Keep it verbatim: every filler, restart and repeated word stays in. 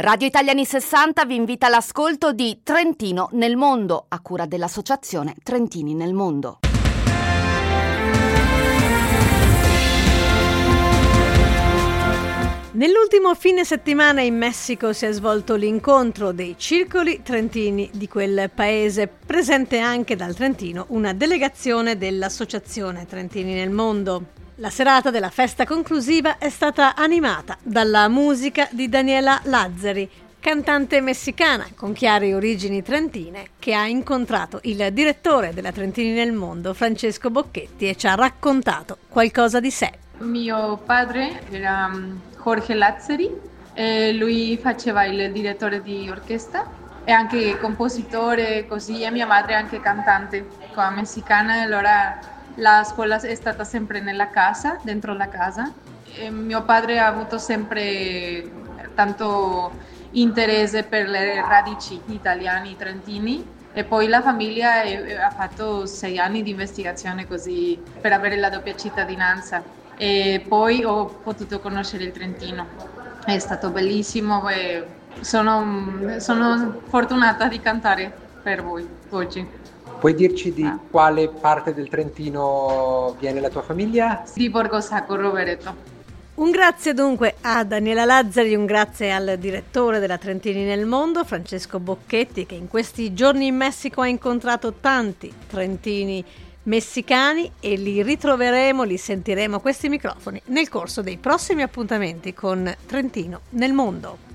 Radio Italiani sessanta vi invita all'ascolto di Trentino nel mondo, a cura dell'associazione Trentini nel mondo. Nell'ultimo fine settimana in Messico si è svolto l'incontro dei circoli trentini di quel paese, presente anche dal Trentino una delegazione dell'associazione Trentini nel mondo. La serata della festa conclusiva è stata animata dalla musica di Daniela Lazzari, cantante messicana con chiare origini trentine, che ha incontrato il direttore della Trentini nel mondo, Francesco Bocchetti, e ci ha raccontato qualcosa di sé. Mio padre era Jorge Lazzari, e lui faceva il direttore di orchestra e anche compositore, così, e mia madre anche cantante qua messicana. Allora la scuola è stata sempre nella casa, dentro la casa, e mio padre ha avuto sempre tanto interesse per le radici italiane trentini, e poi la famiglia è, ha fatto sei anni di investigazione così per avere la doppia cittadinanza, e poi ho potuto conoscere il Trentino. È stato bellissimo e sono, sono fortunata di cantare per voi oggi. Puoi dirci di ah. quale parte del Trentino viene la tua famiglia? Di Borgo Sacco, Rovereto. Un grazie dunque a Daniela Lazzari, un grazie al direttore della Trentini nel mondo, Francesco Bocchetti, che in questi giorni in Messico ha incontrato tanti trentini messicani, e li ritroveremo, li sentiremo a questi microfoni nel corso dei prossimi appuntamenti con Trentino nel mondo.